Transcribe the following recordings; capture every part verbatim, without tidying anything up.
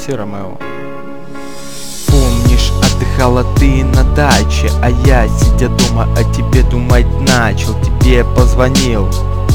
Такси Ромео. Помнишь, отдыхала ты на даче, а я, сидя дома, о тебе думать начал. Тебе позвонил.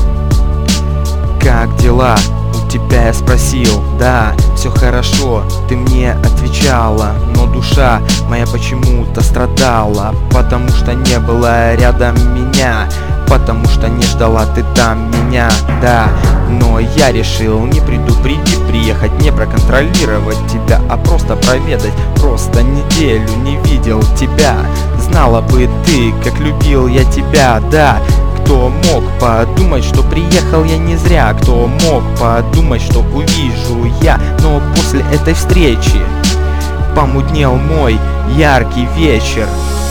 Как дела? У тебя я спросил. Да, все хорошо, ты мне отвечала. Но душа моя почему-то страдала, потому что не было рядом меня, потому что не ждала ты там меня. Да, но я решил, не предупредив, приехать, не проконтролировать тебя, а просто проведать. Просто неделю не видел тебя. Знала бы ты, как любил я тебя. Да, кто мог подумать, что приехал я не зря? Кто мог подумать, что увижу я? Но после этой встречи помутнел мой яркий вечер.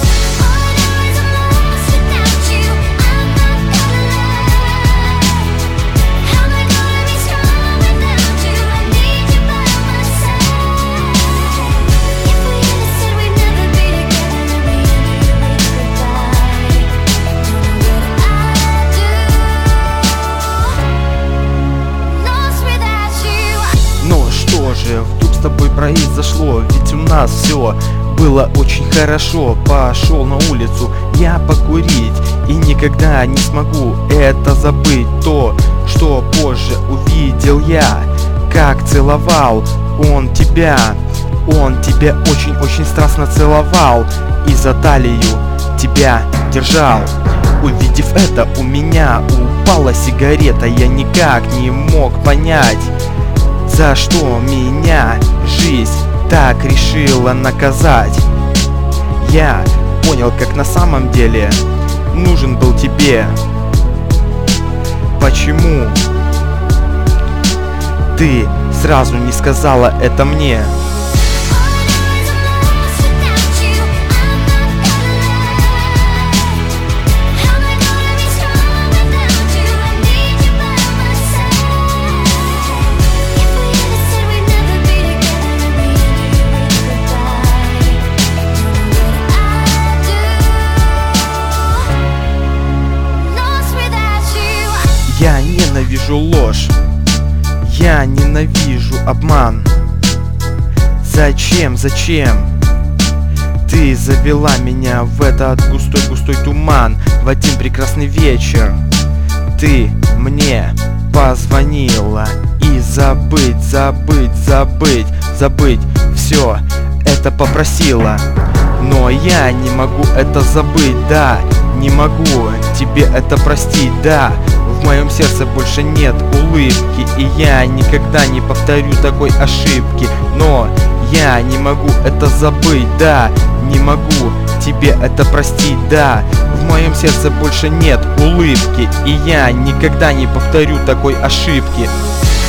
Вдруг с тобой произошло, ведь у нас все было очень хорошо. Пошел на улицу я покурить, и никогда не смогу это забыть. То, что позже увидел я, как целовал он тебя. Он тебя очень-очень страстно целовал и за талию тебя держал. Увидев это, у меня упала сигарета. Я никак не мог понять, за что меня жизнь так решила наказать. Я понял, как на самом деле нужен был тебе. Почему ты сразу не сказала это мне? Я ненавижу ложь, я ненавижу обман. Зачем, зачем ты завела меня в этот густой-густой туман? В один прекрасный вечер ты мне позвонила, и забыть, забыть, забыть, забыть все это попросила. Но я не могу это забыть, да, не могу тебе это простить, да. В моем сердце больше нет улыбки, и я никогда не повторю такой ошибки. Но я не могу это забыть, да, не могу тебе это простить, да. В моем сердце больше нет улыбки, и я никогда не повторю такой ошибки.